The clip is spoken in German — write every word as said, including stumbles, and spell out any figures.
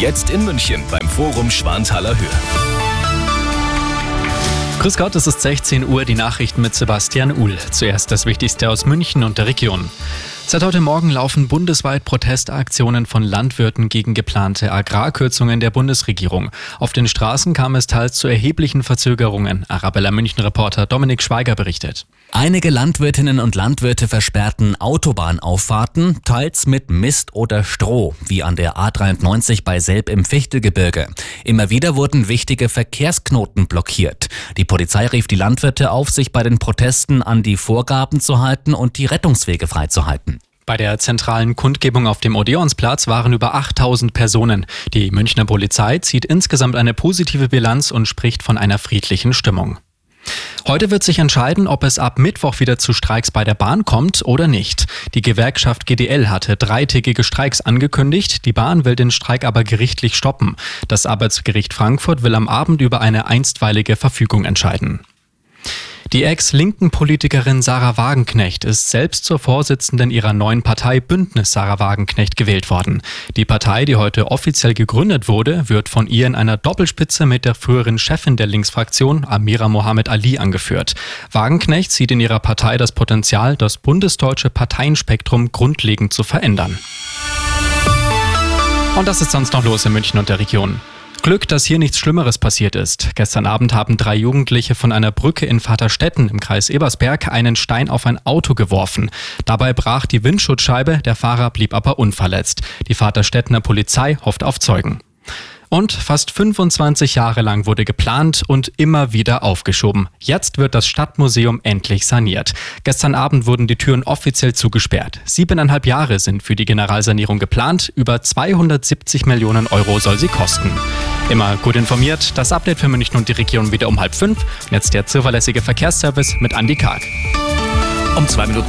Jetzt in München beim Forum Schwanthaler Höhe. Grüß Gott, es ist sechzehn Uhr, die Nachrichten mit Sebastian Uhl. Zuerst das Wichtigste aus München und der Region. Seit heute Morgen laufen bundesweit Protestaktionen von Landwirten gegen geplante Agrarkürzungen der Bundesregierung. Auf den Straßen kam es teils zu erheblichen Verzögerungen. Arabella München-Reporter Dominik Schweiger berichtet. Einige Landwirtinnen und Landwirte versperrten Autobahnauffahrten, teils mit Mist oder Stroh, wie an der A dreiundneunzig bei Selb im Fichtelgebirge. Immer wieder wurden wichtige Verkehrsknoten blockiert. Die Polizei rief die Landwirte auf, sich bei den Protesten an die Vorgaben zu halten und die Rettungswege freizuhalten. Bei der zentralen Kundgebung auf dem Odeonsplatz waren über achttausend Personen. Die Münchner Polizei zieht insgesamt eine positive Bilanz und spricht von einer friedlichen Stimmung. Heute wird sich entscheiden, ob es ab Mittwoch wieder zu Streiks bei der Bahn kommt oder nicht. Die Gewerkschaft G D L hatte dreitägige Streiks angekündigt. Die Bahn will den Streik aber gerichtlich stoppen. Das Arbeitsgericht Frankfurt will am Abend über eine einstweilige Verfügung entscheiden. Die ex-linken Politikerin Sarah Wagenknecht ist selbst zur Vorsitzenden ihrer neuen Partei Bündnis Sarah Wagenknecht gewählt worden. Die Partei, die heute offiziell gegründet wurde, wird von ihr in einer Doppelspitze mit der früheren Chefin der Linksfraktion, Amira Mohamed Ali, angeführt. Wagenknecht sieht in ihrer Partei das Potenzial, das bundesdeutsche Parteienspektrum grundlegend zu verändern. Und das ist sonst noch los in München und der Region. Glück, dass hier nichts Schlimmeres passiert ist. Gestern Abend haben drei Jugendliche von einer Brücke in Vaterstetten im Kreis Ebersberg einen Stein auf ein Auto geworfen. Dabei brach die Windschutzscheibe, der Fahrer blieb aber unverletzt. Die Vaterstettener Polizei hofft auf Zeugen. Und fast fünfundzwanzig Jahre lang wurde geplant und immer wieder aufgeschoben. Jetzt wird das Stadtmuseum endlich saniert. Gestern Abend wurden die Türen offiziell zugesperrt. Siebeneinhalb Jahre sind für die Generalsanierung geplant. Über zweihundertsiebzig Millionen Euro soll sie kosten. Immer gut informiert, das Update für München und die Region wieder um halb fünf. Und jetzt der zuverlässige Verkehrsservice mit Andi Karg. Um zwei Minuten